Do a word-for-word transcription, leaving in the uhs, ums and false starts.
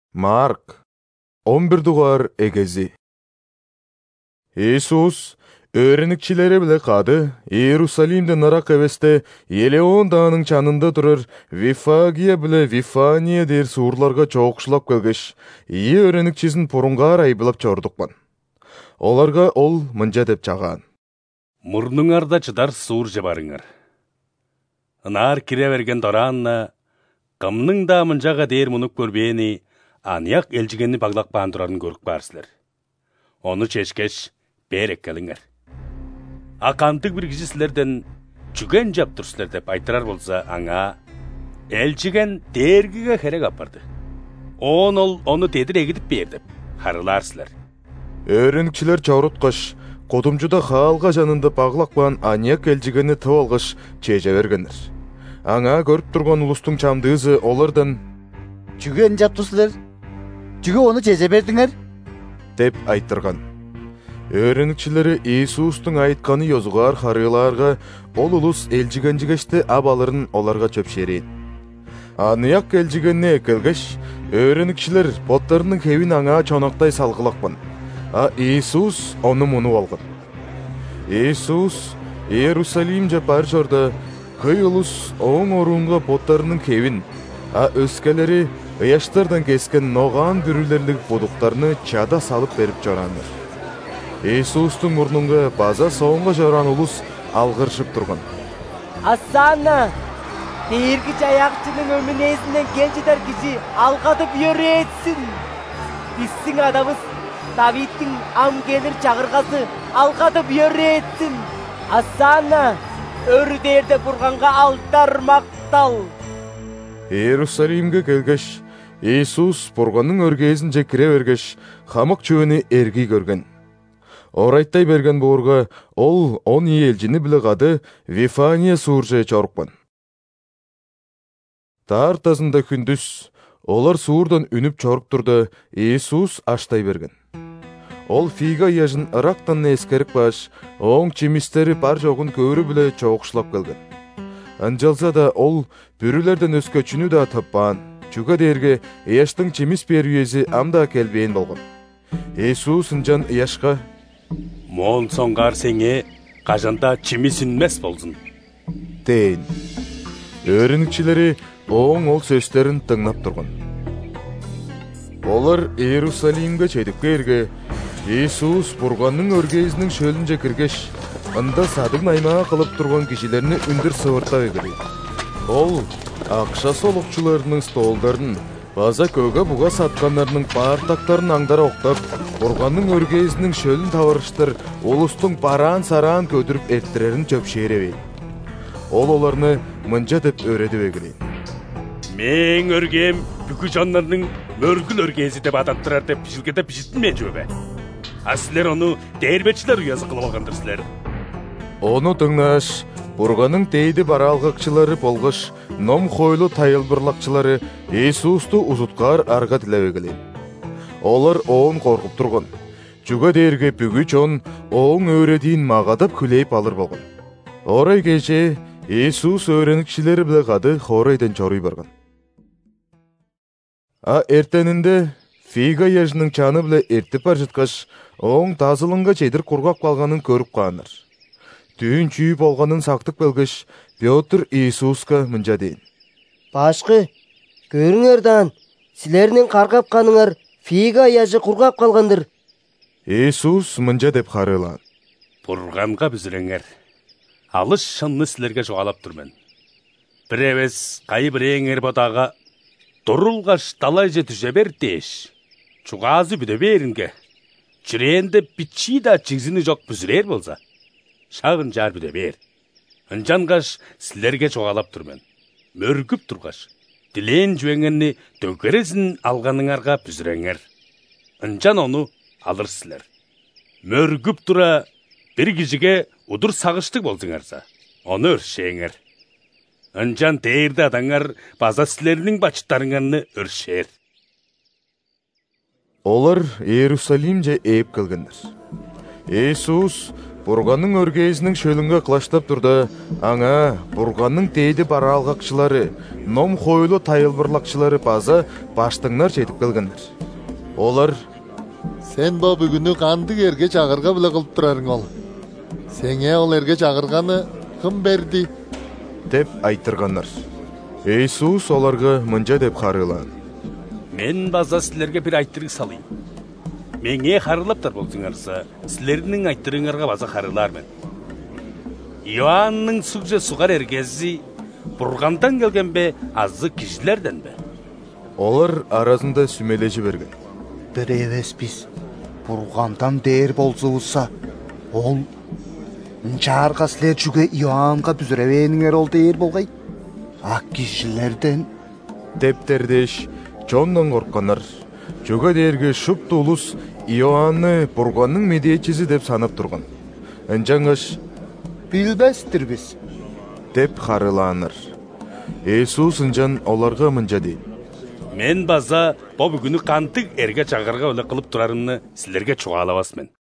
Mark on bir dugar egezi. Иисус öğrenikçileri bile kadı, Yerusalim'de narak eveste Eleon dağının çanında durur, Vifagiya bile Vifaniya der suurlarga çoğukşulap kelgeş, iyi öğrenikçisinin porungar ayıbılap çordukman. Olarga ol mınca dep çağan. Murnuңарда чыдар суur жабарыңар. Ынаар кире берген доранна, кымның да мынжага дер мунуп көрбээни, анияк элжигенни баглак баан турарын көрүп барсылар. Onu чечкеш, берек келиңер. Акантык бир киши силерден жүген жап турсулар деп айтырар болса, аңа элжиген дергиге херек апарды. Он ол onu тедир эгидип бер деп харыларсылар. Öğrenikçiler çağrıtkış, Kodumcuda xaalga janında bağlaq baan Aniyak elжигени tып algış çeje bergendir. Аңа көрүп турган улустун çamdыызы олардан Жүген жап турсулар, жүгө onu чеже бердиңер деп айтырган. Öğrenikçileri Иисустун айтканы yozугар харыйларга ол улус элжиген жигешти абалырын оларга чөпшерейин. Aniyak элжигенне келгеш, öğrenikçiler поттарынын кебин аңа чоноктай салгылакпын. А Иисус onu муну алган. Иисус Иерусалимже бар жорда кый улус оң орунга поттарынын кебин, а өскелери ыяштардан кескен ноган бүрүлерлик будуктарны чада салып берип жораныр. Иисустун мурнунга база соонго жоран улус алгыршып турган. Асана! Дээргич аякчынын өмүнесинен кенжидер киши алгатып үйрөтсүн. Биздин адамыбыз Давидтин ам келир чагыргасы алгатып үйрөтсүн. Асана! Өрү дээрде бурганга алтар мактал. Иерусалимге келгеш, Иисус бурганын өргезинже кире бергеш, хамык чөөнү эрги көргөн. Орайттай берген буурга ол он элжини биле кады Вифания суурже чорукпан. Таар тазында күндүз олар суурдан үнүп чоруп турду, Иисус аштай берген. Ол фига яжын ырактан эскерип баш, оң чимистери бар жогун көөрү биле чоокшулап келген. Анжалса да ол бүрүлерден өскөчүнү да таппаан, чуга дерге ыяштын чимис берүүеси амда келбейин болгон. Иисус ынжан ыяшка Мон соңгар сеңе кажанда чимис үнмес болсун дейин. Öğrenikçileri оң ол сөздерин тыңнап турган. Олар Иерусалимге чейдип келге, Иисус бурганның өргезинин шөлүнже киргеш, ында садык найма кылып турган кишилерни үндүр сыбырта эгери. Ол акша солукчуларынын столдарын, база көөгө буга саткандарынын баартактарын аңдара октап, бурганның өргезинин шөлүн табарыштыр, улустун бараан сараан көтүрүп эрттирерин чөпшээребейин. Ол оларны мынча деп өйрөтүп эгелейин. Мен өргем бүкү жандарның мөргүл өргези деп ататтырар деп пишилгеде пишиттинмен жөбө. А силер ону дээрбечилер уязы кылып алгандырсыздар. Ону тыңнаш, бурганын тейди баралгакчылары болгош, ном хойлу тайылбырлакчылары Иисусту узуткар арга тилеп эгелейин. Олар оон коркуп турган. Чуга дээрге бүгү чон оң өйрөдийин магадап күлейип алыр болгон. Орай кече Иисус öğrenikçileri биле кады хоройдон чоруй барган. А эртенинде фига яжынын чаны биле эртип бар жаткаш, оң тазылынга чейдир кургап калганын көрүп кааныр. Түйүн чүйүп алганын сактык белгеш, Пётр Иисуска мынча дейин. Башкы, көрүңөр дан, силердин каргап каныңар фига яжы кургап калгандыр. Иисус мынча деп харыйлан. Бурганга бүзүрөңөр. Алыш шынны силерге жоғалап турмен. Бір эвес кайы биреңер батага турулгаш талай же түшө бер деш. Чугазы бүдө беринге. Чүренде бичи да чигзини жок бүзүрер болса. Шагын жар бүдө бер. Ынжангаш силерге жоғалап турмен. Мөргүп тургаш, дилен жөңөнү төгөресин алганыңарга бүзүрөңөр. Ынжан ону алыр силер. Мөргүп тура bir kişiге уdur сагыштык болсуңарса, onu өршеңер. Ынжан дээрде адаңар база силердин бачыттарыңарны өршер. Олар Иерусалимже ээп келгендер. Иисус Бурганның өргейсінің шөлінге қылаштап тұрды. Аңа, Бурганның дейді баралғақшылары, ном қойлы тайылбырлақшылары база баштыңнар жетіп келгендер. Олар: Сен ба бүгіні қандық ерге чағырға біле қылып тұрарың ол. Сеңе ол ерге чағырғаны кім берді? деп айтырғандар. Иисус оларға мынжа деп қарылан: Мен база сілерге бір айттырық салайын. Менге қарылаптар болсыңарса, сілерінің айттырыңарға база қарылармен. Иоанның сүгже суғар ергезі Бургандан келген бе, азы кишілерден бе? Олар арасында сүмележі берген. Бір евес біз Бургандан дер болсуызса, ол нчарға сілер жүге Иоанға бүзіревеніңер ол дер болғай. Ақ кишілерден деп тердеш Джондан қорққанар. Жүге дерге шүп толус Иоанны Бурганның медиечізі деп санап тұрған. Әнжаңғаш білбәстір біз деп қарыланыр. Иисус înжан оларға мынжа дейін: Мен база, бо бүгіні қантық ерге чағырға өлі қылып тұрарымны сілерге чуғалавасмен.